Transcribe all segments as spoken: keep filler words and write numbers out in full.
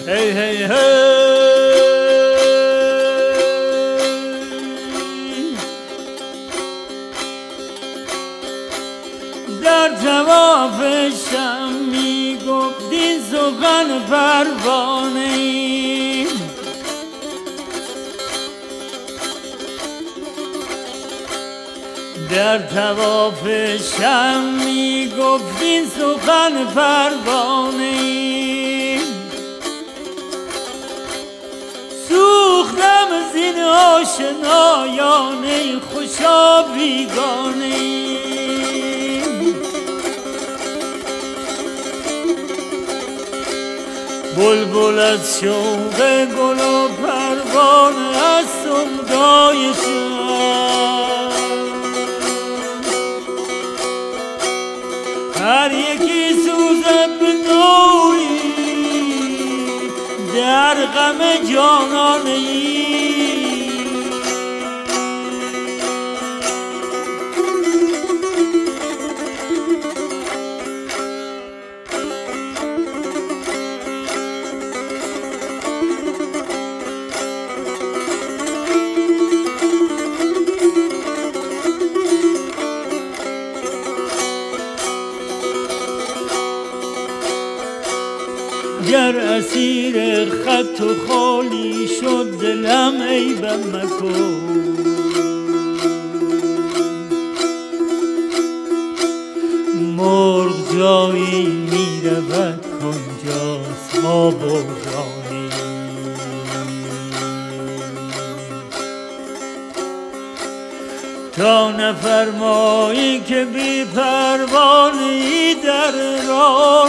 هی هی هی در جواب شم می گفتی سخن پروانه ای، در جواب شم می گفتی سخن پروانه ای، سوختم زین آشنایان خوشا بیگانه ای. بلبل از شوق گل و پروانه از سودای شب، هر یکی سوزد به نوعی در غم جانانه ای. گر اسیر خط و خالی شد دلم عیبم مکن، مرغ جایی می رود کجاست آب و جانی، تا نفرمایی که بی پروانه‌ای در راه،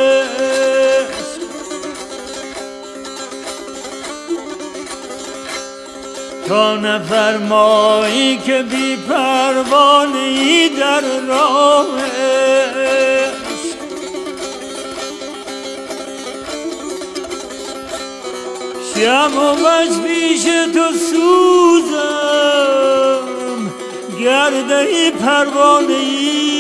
تا نفرمایی که بی پروانه‌ای در راه عشق، شمع و مژ پیش تو سوزم گردهی پروانه‌ای.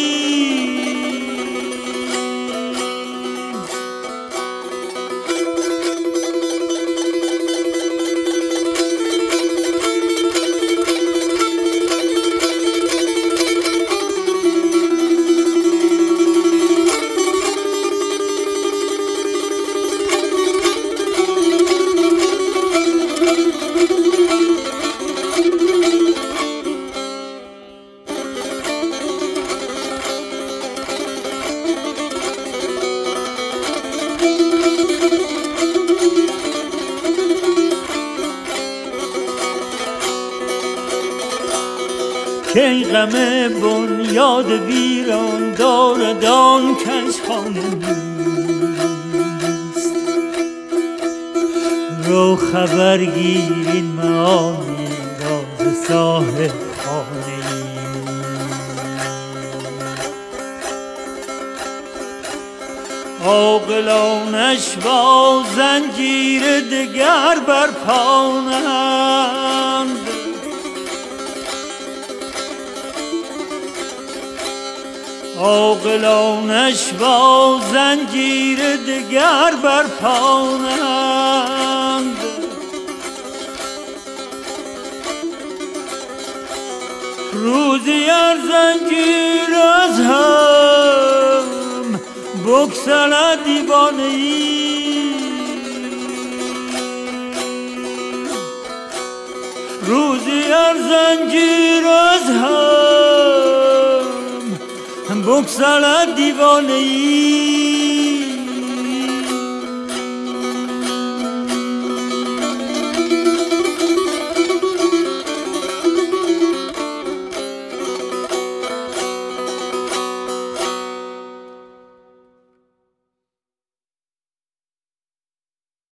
که ای غم بنیاد ویران دارد آن کش خانه نیست، رو خبر گیر این معانی راز صاحب خانه ای. عاقلانش با زنجیر دگر برپانند، عاقلانش با زنجیر دگر برپانند، روزی ار زنجیر از هم بگسلد دیوانه ای، روزی ار زنجیر از هم بگسلد دیوانه ای.